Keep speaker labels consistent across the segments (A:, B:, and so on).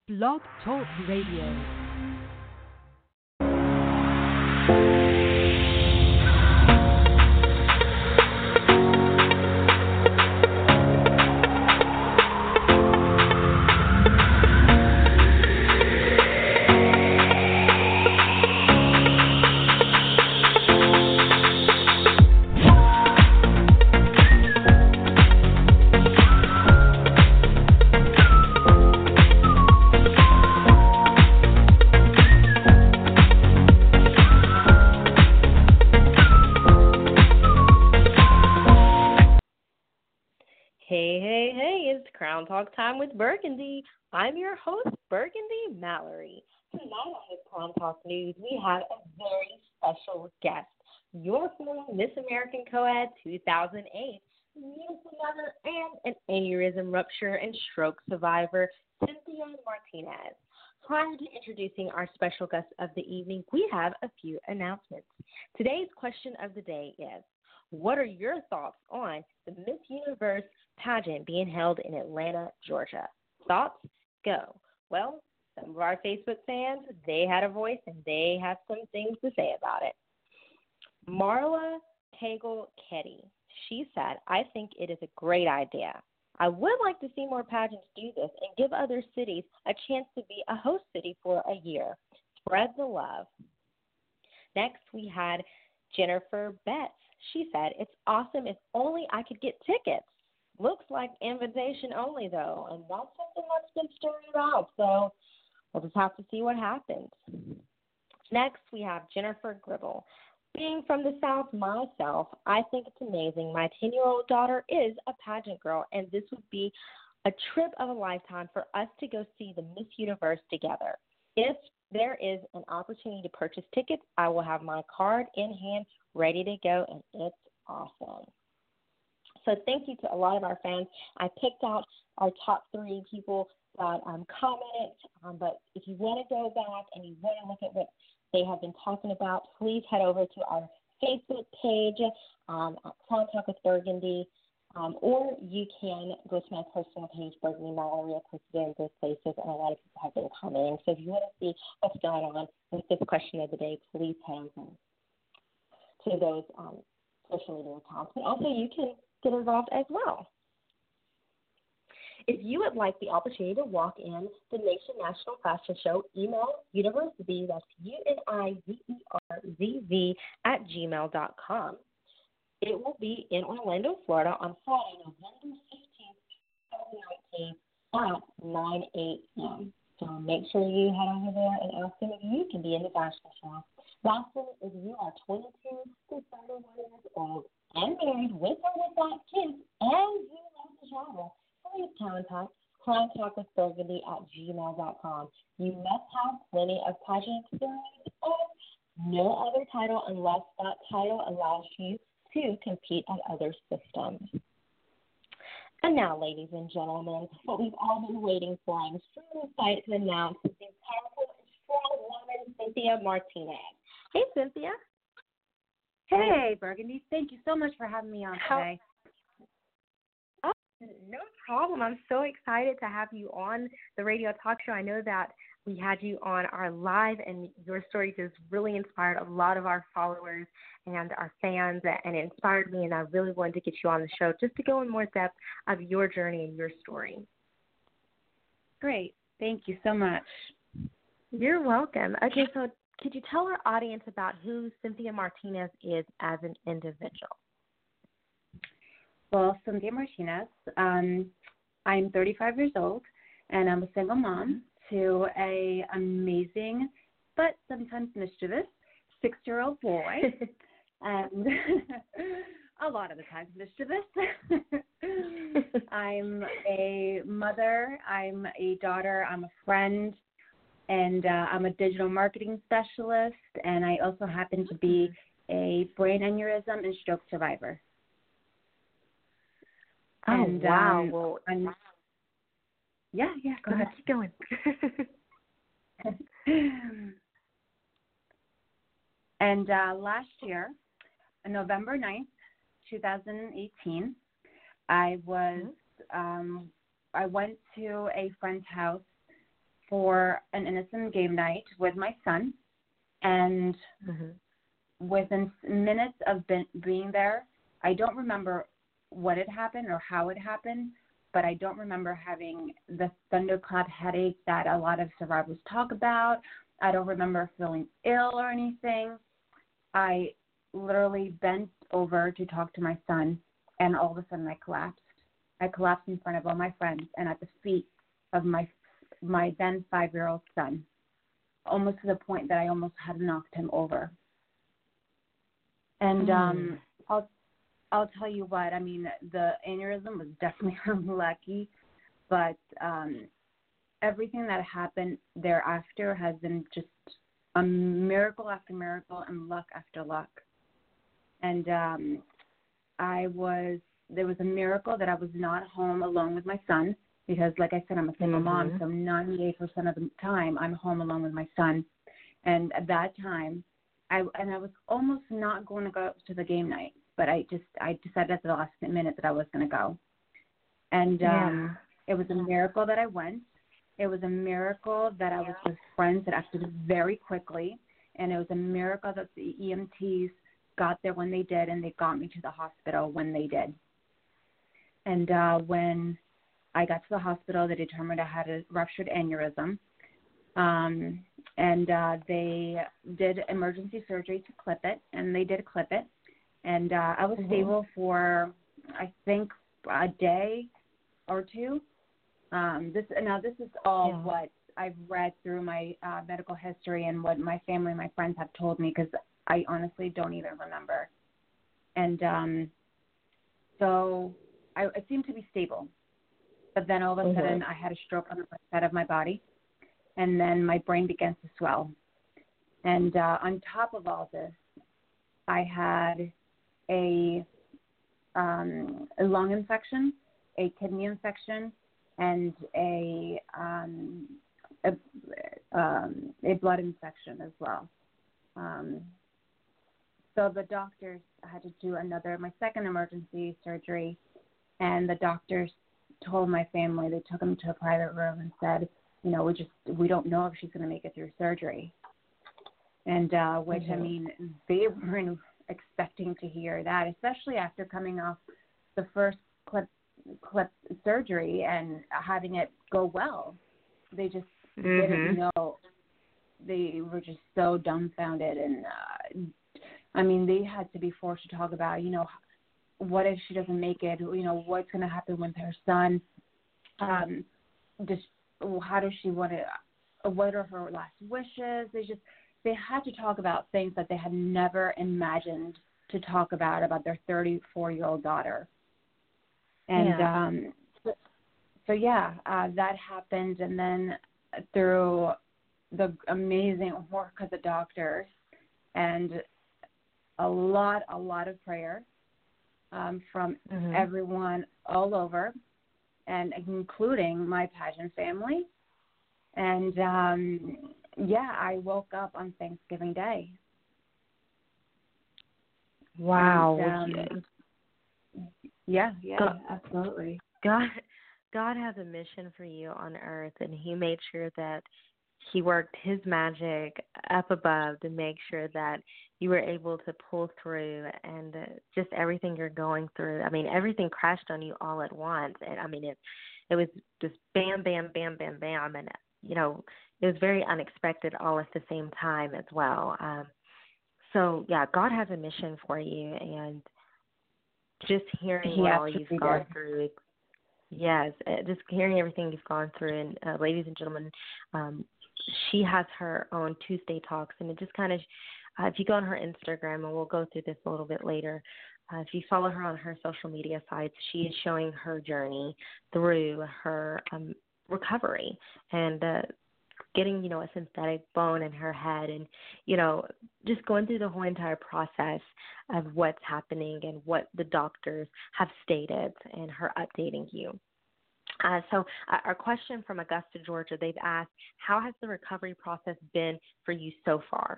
A: Blog Talk Radio.
B: It's Crown Talk Time with Burgundy. I'm your host, Burgundy Mallory. Tonight on the Crown Talk News, we have a very special guest, your former Miss American Co-Ed 2008, beautiful mother, and an aneurysm rupture and stroke survivor, Cynthia Martinez. Prior to introducing our special guest of the evening, we have a few announcements. Today's question of the day is, what are your thoughts on the Miss Universe pageant being held in Atlanta, Georgia? Thoughts? Go. Well, some of our Facebook fans, they had a voice and they have some things to say about it. Marla Cagle-Ketty, she said, I think it is a great idea. I would like to see more pageants do this and give other cities a chance to be a host city for a year. Spread the love. Next, we had Jennifer Betts. She said, it's awesome if only I could get tickets. Looks like invitation only, though, and that's something that's been stirring around, so we'll just have to see what happens. Next, we have Jennifer Gribble. Being from the South myself, I think it's amazing. My 10-year-old daughter is a pageant girl, and this would be a trip of a lifetime for us to go see the Miss Universe together. If there is an opportunity to purchase tickets, I will have my card in hand ready to go, and it's awesome. So thank you to a lot of our fans. I picked out our top 3 people that commented, but if you want to go back and you want to look at what they have been talking about, please head over to our Facebook page at Contact with Burgundy, or you can go to my personal page, Burgundy Mallory. I posted in both places, and a lot of people have been commenting. So if you want to see what's going on with this question of the day, please head over to those social media accounts. But also you can get involved as well. If you would like the opportunity to walk in the Nation National Fashion Show, email University, that's UNIVERZZ @gmail.com. It will be in Orlando, Florida on Friday, November 15th, 2019 at 9 a.m. So make sure you head over there and ask them if you can be in the fashion show. Lastly, if you are 22 to 31 years old and married with or without kids and you love to travel, please contact with Burgundy @gmail.com. You must have plenty of pageant experience and no other title unless that title allows you to compete at other systems. And now, ladies and gentlemen, what we've all been waiting for, I'm extremely excited to announce the powerful and strong woman, Cynthia Martinez. Hey, Cynthia.
C: Hey, Burgundy. Thank you so much for having me on today.
B: Oh, no problem. I'm so excited to have you on the radio talk show. I know that we had you on our live, and your story just really inspired a lot of our followers and our fans, and it inspired me, and I really wanted to get you on the show just to go in more depth of your journey and your story.
C: Great. Thank you so much.
B: You're welcome. Okay, so could you tell our audience about who Cynthia Martinez is as an individual?
C: Well, Cynthia Martinez, I'm 35 years old, and I'm a single mom to a amazing but sometimes mischievous 6-year-old boy, and a lot of the times mischievous. I'm a mother, I'm a daughter, I'm a friend, and I'm a digital marketing specialist, and I also happen to be a brain aneurysm and stroke survivor.
B: Oh,
C: and,
B: wow. Well,
C: yeah, go ahead.
B: Keep going.
C: And last year, on November 9th, 2018, I went to a friend's house for an innocent game night with my son, and within minutes of being there, I don't remember what had happened or how it happened, but I don't remember having the thunderclap headache that a lot of survivors talk about. I don't remember feeling ill or anything. I literally bent over to talk to my son, and all of a sudden I collapsed. I collapsed in front of all my friends and at the feet of my then 5-year-old son, almost to the point that I almost had knocked him over. And I'll tell you what, I mean, the aneurysm was definitely unlucky, but everything that happened thereafter has been just a miracle after miracle and luck after luck. And there was a miracle that I was not home alone with my son, because like I said, I'm a single mom, so 98% of the time I'm home alone with my son. And at that time, I was almost not going to go to the game night, but I decided at the last minute that I was going to go. And it was a miracle that I went. It was a miracle that I was with friends that acted very quickly, and it was a miracle that the EMTs got there when they did, and they got me to the hospital when they did. And when I got to the hospital, they determined I had a ruptured aneurysm, and they did emergency surgery to clip it, and they did clip it. And I was stable for, I think, a day or two. This is all what I've read through my medical history and what my family and my friends have told me, because I honestly don't even remember. And so I seemed to be stable. But then all of a sudden I had a stroke on the right side of my body, and then my brain began to swell. And on top of all this, I had a lung infection, a kidney infection, and a blood infection as well. So the doctors had to do my second emergency surgery, and the doctors told my family, they took him to a private room and said, we don't know if she's going to make it through surgery. And which, I mean, they weren't expecting to hear that, especially after coming off the first clip surgery and having it go well. They just didn't know. They were just so dumbfounded. And, I mean, they had to be forced to talk about, what if she doesn't make it? What's going to happen with her son? How does she want to? What are her last wishes? They had to talk about things that they had never imagined to talk about their 34-year-old daughter. And that happened. And then through the amazing work of the doctors and a lot of prayer from everyone all over, and including my pageant family. And, I woke up on Thanksgiving Day.
B: Wow.
C: And, absolutely.
B: God has a mission for you on earth, and he made sure that he worked his magic up above to make sure that you were able to pull through, and just everything you're going through. I mean, everything crashed on you all at once. And I mean, it was just bam, bam, bam, bam, bam. And, it was very unexpected all at the same time as well. God has a mission for you, and just hearing all you've gone through. Yes, just hearing everything you've gone through. And ladies and gentlemen, she has her own Tuesday Talks, and it just kind of, if you go on her Instagram, and we'll go through this a little bit later, if you follow her on her social media sites, she is showing her journey through her recovery and getting, a synthetic bone in her head, and, just going through the whole entire process of what's happening and what the doctors have stated, and her updating you. So our question from Augusta, Georgia, they've asked, how has the recovery process been for you so far?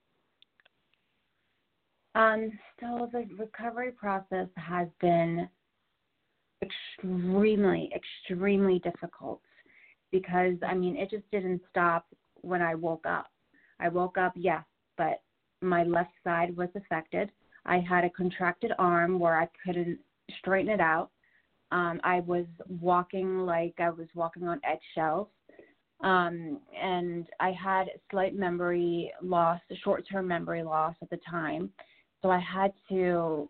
C: So the recovery process has been extremely, extremely difficult. because, I mean, it just didn't stop when I woke up. I woke up, yes, but my left side was affected. I had a contracted arm where I couldn't straighten it out. I was walking like I was walking on eggshells. And I had slight memory loss, short-term memory loss at the time. So I had to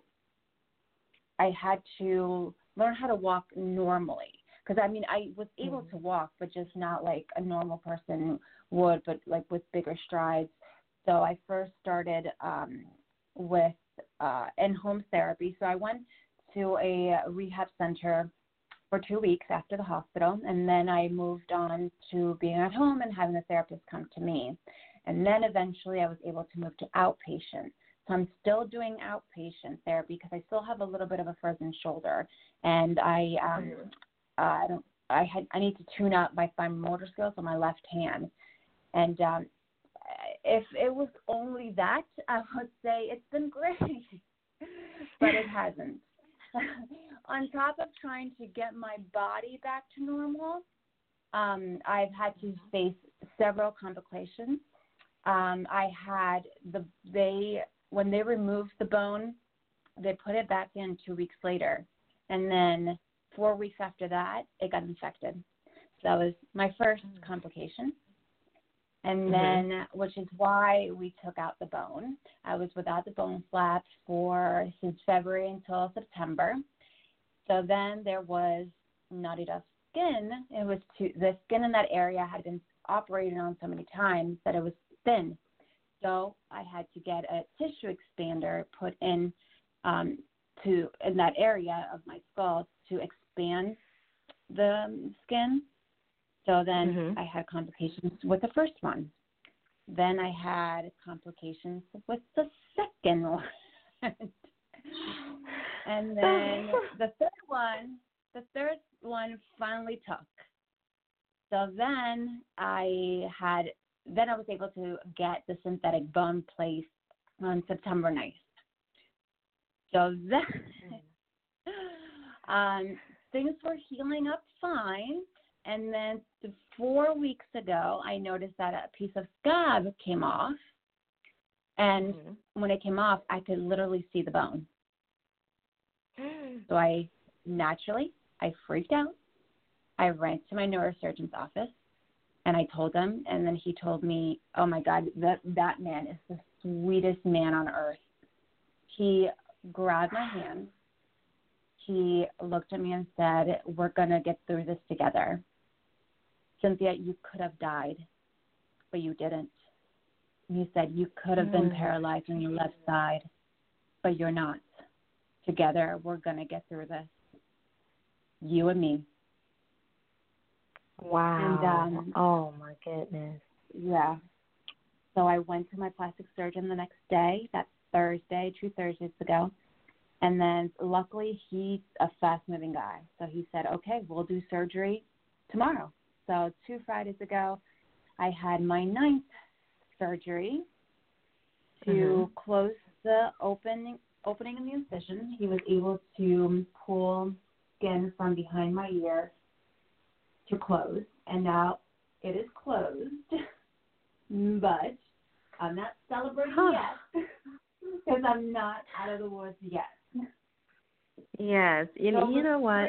C: learn how to walk normally. Because, I mean, I was able to walk, but just not like a normal person would, but like with bigger strides. So I first started with in-home therapy. So I went to a rehab center for 2 weeks after the hospital, and then I moved on to being at home and having the therapist come to me. And then eventually I was able to move to outpatient. So I'm still doing outpatient therapy because I still have a little bit of a frozen shoulder, and I need to tune up my fine motor skills on my left hand. And if it was only that, I would say it's been great, but it hasn't. On top of trying to get my body back to normal, I've had to face several complications. When they removed the bone, they put it back in 2 weeks later. And then 4 weeks after that, it got infected. So that was my first complication. And then, which is why we took out the bone. I was without the bone flap since February until September. So then there was not enough skin. It was the skin in that area had been operated on so many times that it was thin. So I had to get a tissue expander put in in that area of my skull to expand the skin. So then I had complications with the first one. Then I had complications with the second one. And then the third one finally took. So then I was able to get the synthetic bone placed on September 9th. So then things were healing up fine. And then 4 weeks ago, I noticed that a piece of scab came off. And when it came off, I could literally see the bone. So I freaked out. I ran to my neurosurgeon's office, and I told him, and then he told me, oh, my God, that man is the sweetest man on earth. He grabbed my hand. He looked at me and said, we're going to get through this together. Cynthia, you could have died, but you didn't. He said, you could have been paralyzed on your left side, but you're not. Together, we're going to get through this. You and me.
B: Wow. And, oh, my goodness.
C: Yeah. So I went to my plastic surgeon the next day. That's Thursday, 2 Thursdays ago. And then luckily he's a fast-moving guy. So he said, okay, we'll do surgery tomorrow. So 2 Fridays ago, I had my 9th surgery to close the opening in the incision. He was able to pull skin from behind my ear to close. And now it is closed. But I'm not celebrating yet because I'm not out of the woods yet.
B: Yes. You know what?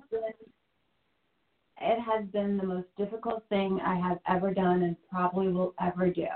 C: It has been the most difficult thing I have ever done and probably will ever do.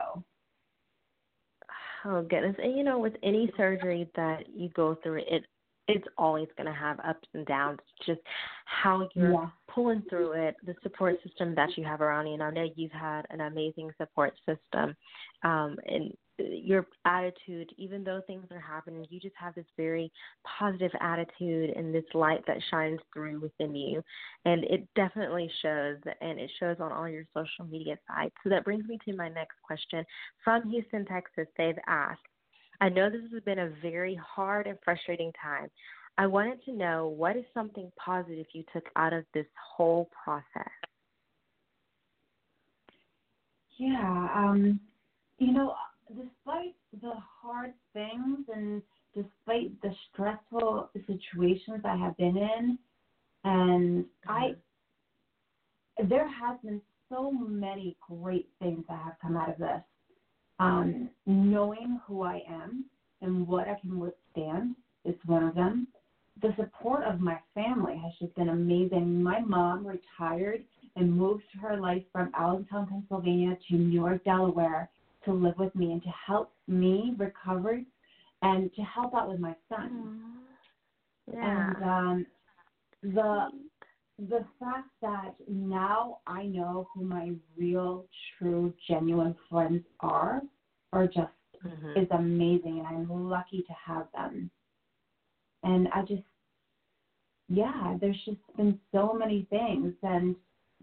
B: Oh, goodness. And, with any surgery that you go through, it's always going to have ups and downs. It's just how you're pulling through it, the support system that you have around you. And I know you've had an amazing support system. And your attitude, even though things are happening, you just have this very positive attitude and this light that shines through within you. And it definitely shows, and it shows on all your social media sites. So that brings me to my next question. From Houston, Texas, they've asked, I know this has been a very hard and frustrating time. I wanted to know, what is something positive you took out of this whole process?
C: Yeah, despite the hard things and despite the stressful situations I have been in, and there has been so many great things that have come out of this. Knowing who I am and what I can withstand is one of them. The support of my family has just been amazing. My mom retired and moved her life from Allentown, Pennsylvania to Newark, Delaware to live with me and to help me recover and to help out with my son.
B: Yeah.
C: And the fact that now I know who my real, true, genuine friends are just is amazing, and I'm lucky to have them. And I just, there's just been so many things. And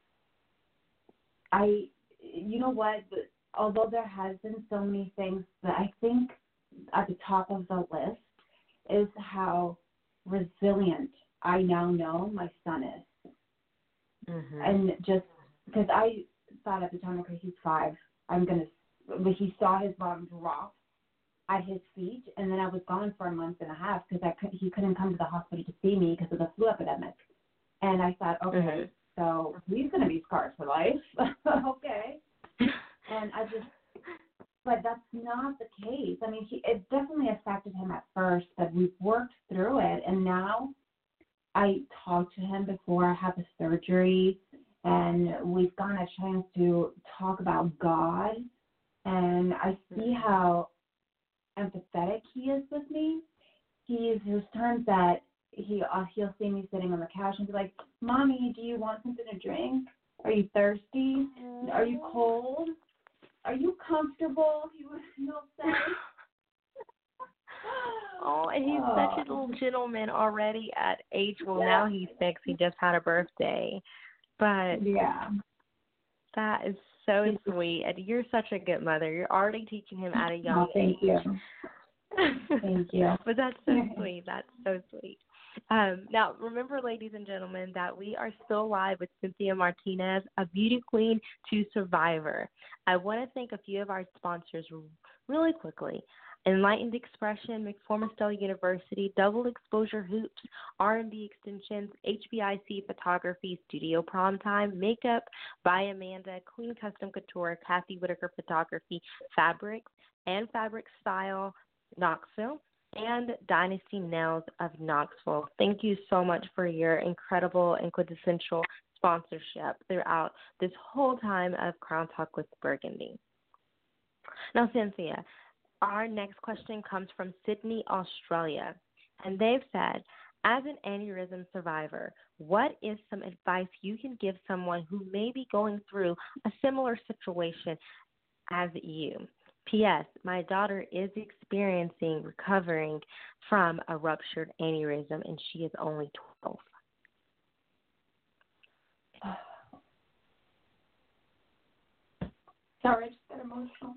C: you know what, although there has been so many things, that I think at the top of the list is how resilient I now know my son is. And just because I thought at the time, okay, he's 5, but he saw his mom drop at his feet, and then I was gone for a month and a half because he couldn't come to the hospital to see me because of the flu epidemic. And I thought, okay, so he's going to be scarred for life. Okay. And but that's not the case. I mean, it definitely affected him at first, but we've worked through it, and now I talked to him before I had the surgery, and we've gotten a chance to talk about God, and I see how empathetic he is with me. There's times that he'll see me sitting on the couch and be like, "Mommy, do you want something to drink? Are you thirsty? Are you cold? Are you comfortable?" He would say.
B: Oh, and he's such a little gentleman already at age. Well, now he's 6. He just had a birthday. But that is so sweet. And you're such a good mother. You're already teaching him at a young age.
C: Thank you. Thank you.
B: But that's so sweet. That's so sweet. Now, remember, ladies and gentlemen, that we are still live with Cynthia Martinez, a beauty queen to survivor. I want to thank a few of our sponsors really quickly. Enlightened Expression, McFormister University, Double Exposure Hoops, R&D Extensions, HBIC Photography, Studio Prom Time, Makeup by Amanda, Queen Custom Couture, Kathy Whitaker Photography, Fabrics and Fabric Style, Knoxville, and Dynasty Nails of Knoxville. Thank you so much for your incredible and quintessential sponsorship throughout this whole time of Crown Talk with Burgundy. Now, Cynthia, our next question comes from Sydney, Australia, and they've said, as an aneurysm survivor, what is some advice you can give someone who may be going through a similar situation as you? P.S. My daughter is recovering from a ruptured aneurysm, and she is only 12.
C: Sorry, I just got emotional.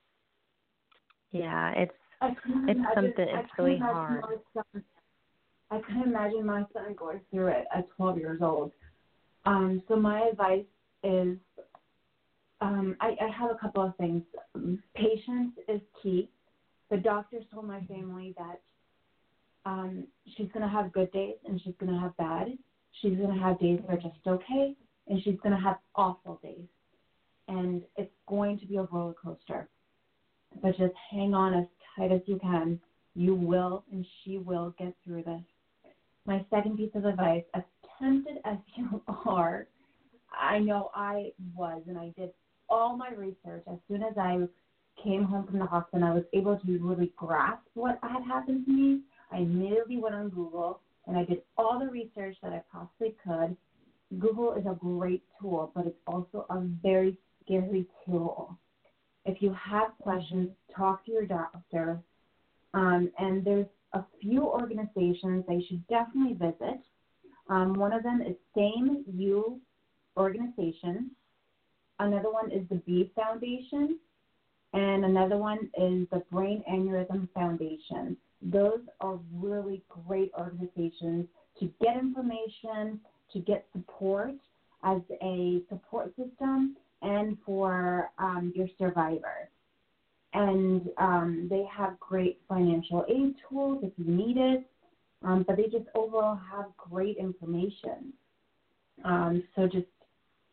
B: Yeah, it's really hard.
C: I can imagine my son going through it at 12 years old. So my advice is, I have a couple of things. Patience is key. The doctors told my family that she's going to have good days and she's going to have bad. She's going to have days that are just okay, and she's going to have awful days. And it's going to be a roller coaster. But just hang on as tight as you can. You will, and she will get through this. My second piece of advice, as tempted as you are, I know I was, and I did all my research. As soon as I came home from the hospital, I was able to really grasp what had happened to me. I immediately went on Google, and I did all the research that I possibly could. Google is a great tool, but it's also a very scary tool. If you have questions, talk to your doctor. And there's a few organizations they should definitely visit. One of them is Same You Organization. Another one is the Bee Foundation. And another one is the Brain Aneurysm Foundation. Those are really great organizations to get information, to get support as a support system, and for your survivor. And they have great financial aid tools if you need it, but they just overall have great information. So just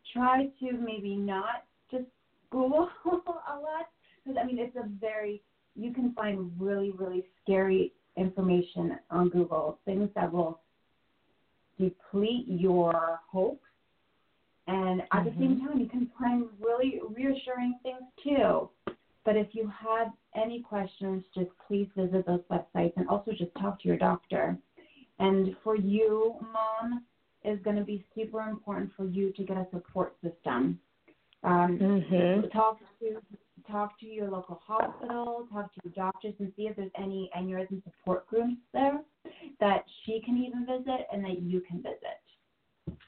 C: try to maybe not just Google a lot, because, I mean, you can find really, really scary information on Google, things that will deplete your hope. And at the same time, you can find really reassuring things too. But if you have any questions, just please visit those websites and also just talk to your doctor. And for you, Mom, it's going to be super important for you to get a support system. Talk to your local hospital, talk to your doctors, and see if there's any aneurysm support groups there that she can even visit and that you can visit.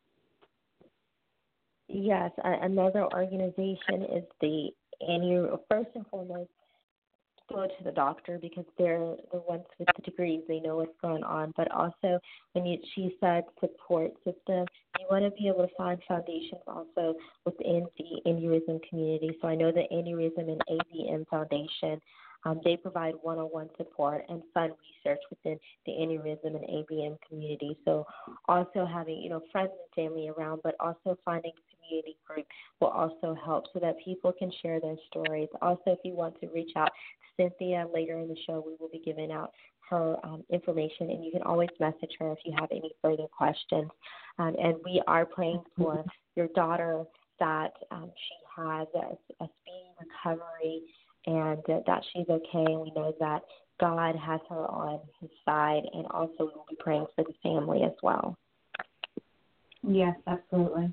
B: Yes, another organization is the first and foremost, go to the doctor because they're the ones with the degrees. They know what's going on. But also, she said support system, you want to be able to find foundations also within the aneurysm community. So I know the Aneurysm and AVM Foundation, they provide one-on-one support and fund research within the aneurysm and AVM community. So also having, friends and family around, but also finding a community group will also help so that people can share their stories. Also, if you want to reach out to Cynthia later in the show, we will be giving out her information, and you can always message her if you have any further questions. And we are praying for your daughter that she has a speedy recovery and that she's okay. And we know that God has her on his side, and also we will be praying for the family as well.
C: Yes, absolutely.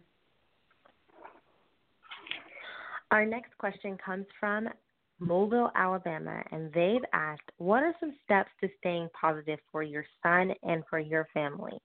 B: Our next question comes from Mobile, Alabama, and they've asked, what are some steps to staying positive for your son and for your family?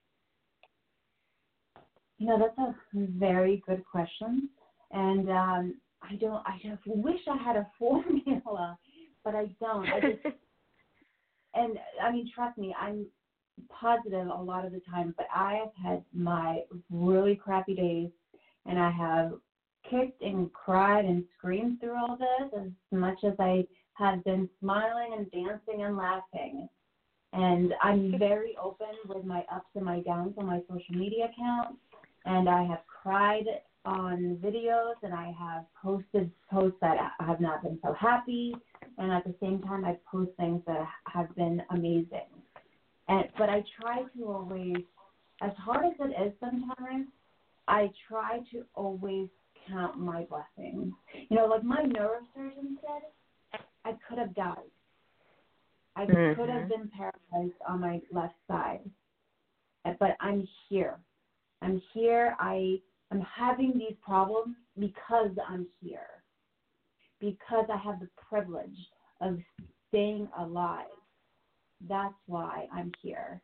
C: That's a very good question. And I just wish I had a formula, but I don't. And I mean, trust me, I'm positive a lot of the time, but I have had my really crappy days, and I have kicked and cried and screamed through all this as much as I have been smiling and dancing and laughing. And I'm very open with my ups and my downs on my social media account, and I have cried on videos, and I have posted posts that have not been so happy, and at the same time I post things that have been amazing. But I try to always, as hard as it is sometimes, I try to always count my blessings. Like my neurosurgeon said, I could have died. I could have been paralyzed on my left side, but I'm here. I'm here. I'm having these problems because I'm here, because I have the privilege of staying alive. That's why I'm here.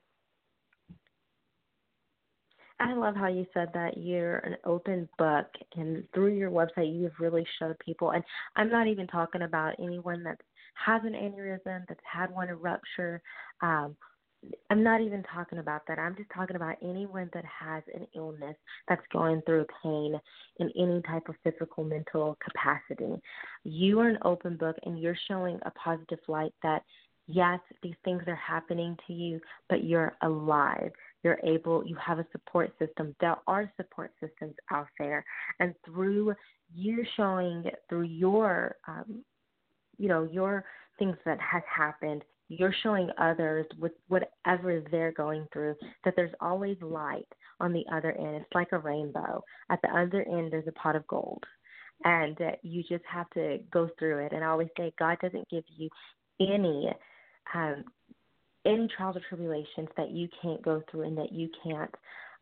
B: I love how you said that you're an open book, and through your website you have really showed people, and I'm not even talking about anyone that has an aneurysm, that's had one rupture. I'm not even talking about that. I'm just talking about anyone that has an illness that's going through pain in any type of physical, mental capacity. You are an open book, and you're showing a positive light that, yes, these things are happening to you, but you're alive. You have a support system. There are support systems out there. And through you showing through your, your things that has happened, you're showing others with whatever they're going through that there's always light on the other end. It's like a rainbow. At the other end, there's a pot of gold. And you just have to go through it. And I always say God doesn't give you any trials or tribulations that you can't go through and that you can't,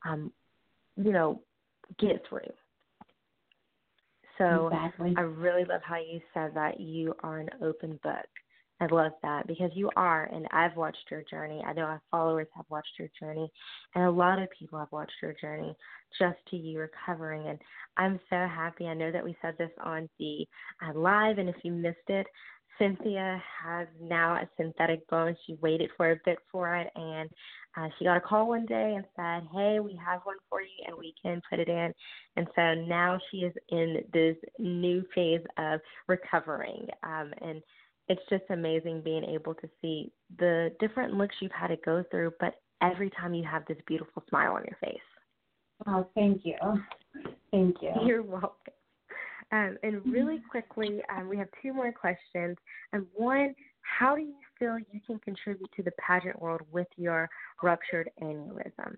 B: get through. So
C: exactly.
B: I really love how you said that you are an open book. I love that because you are, and I've watched your journey. I know our followers have watched your journey, and a lot of people have watched your journey just to you recovering. And I'm so happy. I know that we said this on the live, and if you missed it, Cynthia has now a synthetic bone. She waited for a bit for it, and she got a call one day and said, hey, we have one for you, and we can put it in. And so now she is in this new phase of recovering. And it's just amazing being able to see the different looks you've had to go through, but every time you have this beautiful smile on your face.
C: Oh, thank you. Thank you.
B: You're welcome. And really quickly, we have two more questions. And one, how do you feel you can contribute to the pageant world with your ruptured aneurysm?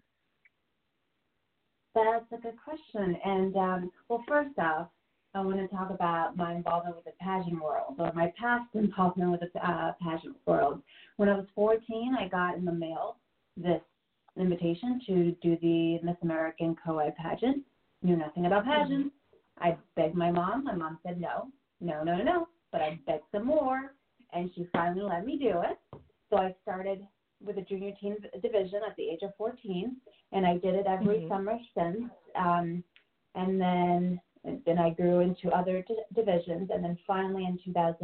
C: That's a good question. And, well, first off, I want to talk about my involvement with the pageant world, or my past involvement with the pageant world. When I was 14, I got in the mail this invitation to do the Miss American co-ed pageant. Knew nothing about pageants. I begged my mom. My mom said no. But I begged some more, and she finally let me do it. So I started with the junior teen division at the age of 14, and I did it every summer since. And then I grew into other divisions, and then finally in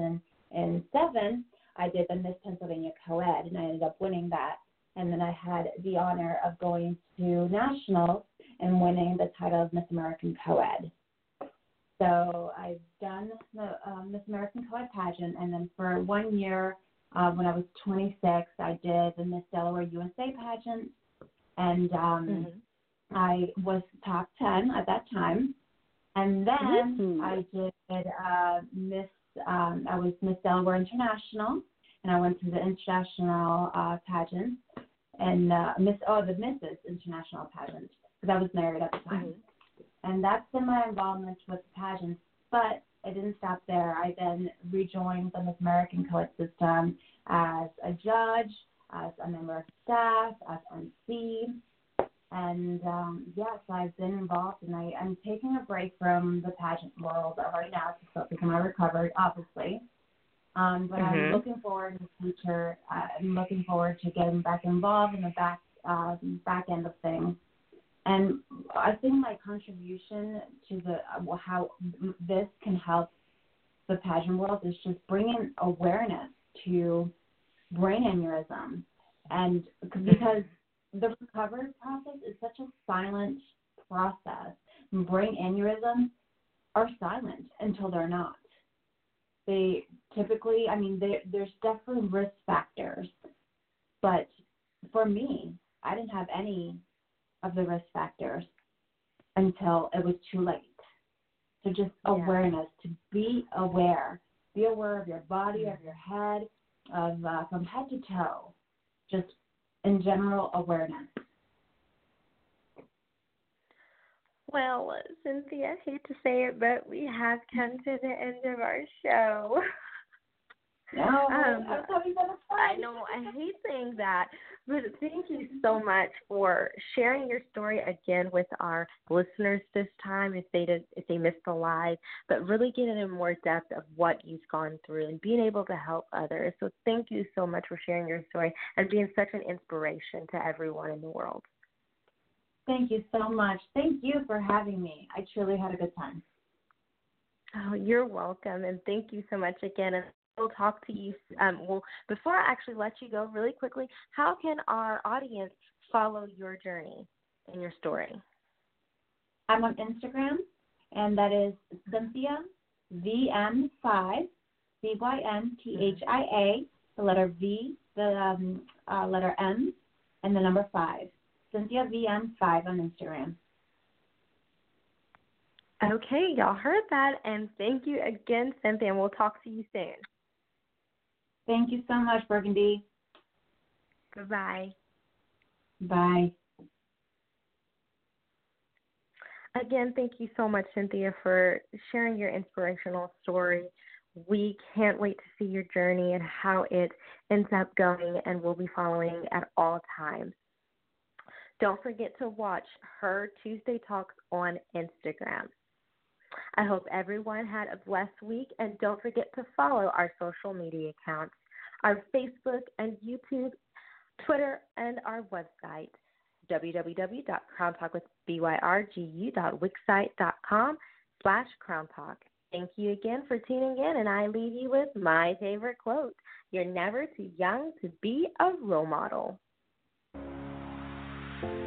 C: 2007, I did the Miss Pennsylvania co-ed, and I ended up winning that. And then I had the honor of going to nationals and winning the title of Miss American co-ed. So I've done the Miss American co-ed pageant, and then for 1 year, when I was 26, I did the Miss Delaware USA pageant, and I was top 10 at that time. And then I did I was Miss Delaware International, and I went to the international pageant, and the Mrs. International pageant, because I was married at the time. And that's been my involvement with the pageants. But I didn't stop there. I then rejoined the Miss American co-ed system as a judge, as a member of staff, as MC. And, yes, I've been involved, and I'm taking a break from the pageant world right now to focus on my recovery, obviously. But I'm looking forward in the future. I'm looking forward to getting back involved in the back end of things. And I think my contribution to how this can help the pageant world is just bringing awareness to brain aneurysm, and because the recovery process is such a silent process. Brain aneurysms are silent until they're not. They typically, there's definitely risk factors, but for me, I didn't have any of the risk factors until it was too late. So just awareness, to be aware of your body, of your head, of from head to toe, just in general awareness.
B: Well, Cynthia, I hate to say it, but we have come to the end of our show.
C: No, I'm having fun.
B: I know, I hate saying that, but thank you so much for sharing your story again with our listeners this time, if they missed the live, but really getting in more depth of what you've gone through and being able to help others. So thank you so much for sharing your story and being such an inspiration to everyone in the world.
C: Thank you so much. Thank you for having me. I truly had a good time.
B: Oh, you're welcome, and thank you so much again. And we'll talk to you. Before I actually let you go, really quickly, how can our audience follow your journey and your story?
C: I'm on Instagram, and that is Cynthia VM5, CYNTHIA, the letter V, the letter M, and the number 5. Cynthia VM5 on Instagram.
B: Okay, y'all heard that, and thank you again, Cynthia, and we'll talk to you soon.
C: Thank you so much, Burgundy.
B: Bye-bye.
C: Bye.
B: Again, thank you so much, Cynthia, for sharing your inspirational story. We can't wait to see your journey and how it ends up going, and we'll be following at all times. Don't forget to watch her Tuesday Talks on Instagram. I hope everyone had a blessed week, and don't forget to follow our social media accounts, our Facebook and YouTube, Twitter, and our website, www.crowntalkwithbyrgu.wixsite.com/crowntalk. Thank you again for tuning in, and I leave you with my favorite quote: "You're never too young to be a role model."